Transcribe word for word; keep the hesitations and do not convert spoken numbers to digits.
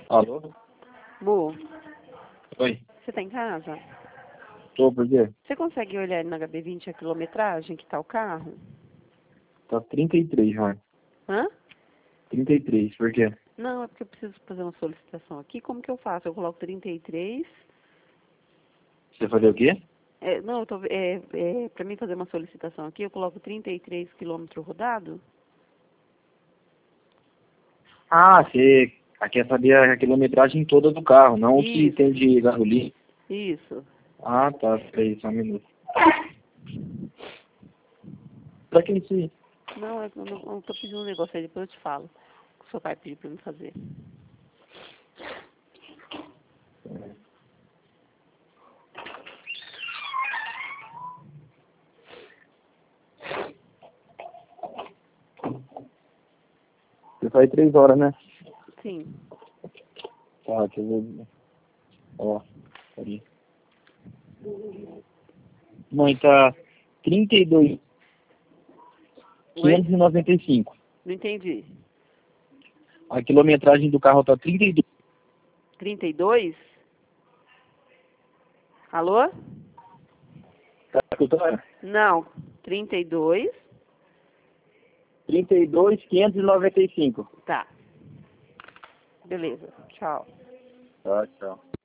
Alô? Bu, Oi. você tá em casa? Tô, por quê? Você consegue olhar na H B vinte a quilometragem que tá o carro? Tá trinta e três, Rony. Hã? trinta e três, por quê? Não, é porque eu preciso fazer uma solicitação aqui. Como que eu faço? Eu coloco trinta e três. Você fazer o quê? É, não, eu tô, é, é, pra mim fazer uma solicitação aqui, eu coloco trinta e três quilômetros rodado? Ah, você quer saber a quilometragem toda do carro, não o que Isso, tem de gasolina. isso. Ah, tá. Peraí, só um minuto. Pra que isso aí? Não, é que eu não, eu tô pedindo um negócio aí, depois eu te falo. O seu pai pediu pra mim fazer. Você faz três horas, né? Sim. Tá, deixa eu ver. Ó, peraí. Mãe, tá trinta e dois, Oi? quinhentos e noventa e cinco. Não entendi. A quilometragem do carro tá trinta e dois. trinta e dois? Alô? Tá escutando? Não. trinta e dois? trinta e dois, quinhentos e noventa e cinco. Tá. Beleza. Tchau. Tá, tchau.